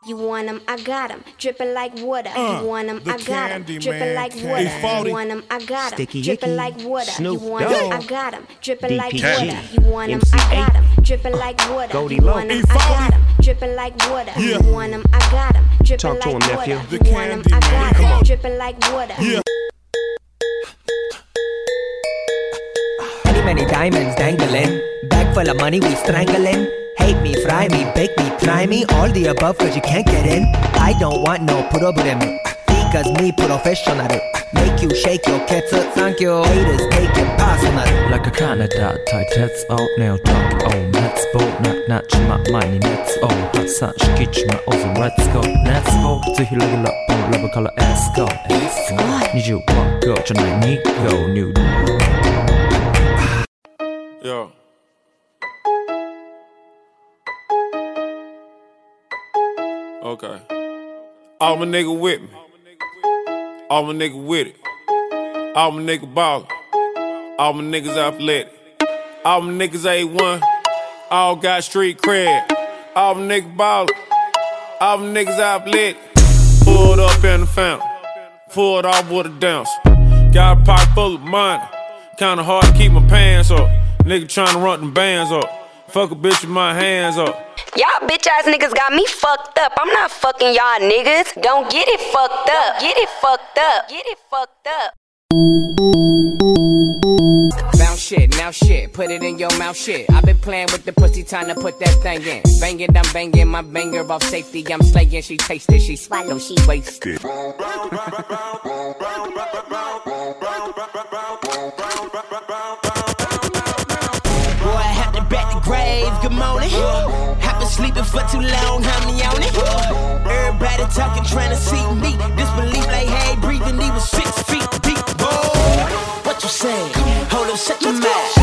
You want 'em, I got 'em, dripping like water. You want 'em, I got 'em, dripping like water. You want 'em, I got 'em, dripping like water. You want 'em, I got 'em, dripping like water. You want 'em, I got 'em, dripping like water. You want 'em, I got 'em, dripping like water. You want 'em, I got 'em, dripping like water. You want 'em, I got 'em, dripping like water. Many diamonds dangling, bag full of money we strangling. Hate me, fry me, bake me, try me, all the above cause you can't get in. I don't want no problem, because me professional. Make you shake your cats, thank you. Haters take it personal. Like a Canada type, that's all now talk. Oh, let's go, not my money, let's all. That's such kitchen, my awesome, let's go. Let's go, to heal level up, on level color, let's go. Need you walk, go, tonight, need go, new. Yo. Okay. All my nigga with me. All my nigga with it. All my nigga ballin'. All my niggas athletic. All my niggas A1. All got street cred. All my niggas ballin'. All my niggas athletic. Pulled up in the fountain. Pulled off with a dance. Got a pocket full of money. Kinda hard to keep my pants up. Nigga tryna run them bands up. Fuck a bitch with my hands up. Y'all bitch ass niggas got me fucked up. I'm not fucking y'all niggas. Don't get it fucked up. Get it fucked up. Get it fucked up. Bounce shit, now shit, put it in your mouth shit. I been playing with the pussy, time to put that thing in. Bang it, I'm banging my banger off safety. I'm slaying, she tasted, she swallow, she wasted. Boy, I had to back the grave, good morning. I've been sleeping for too long, homie on it. Everybody talking, trying to see me. Disbelief like, hey, breathing, he was 6 feet deep. Whoa, what you saying? Hold up, shut your mouth.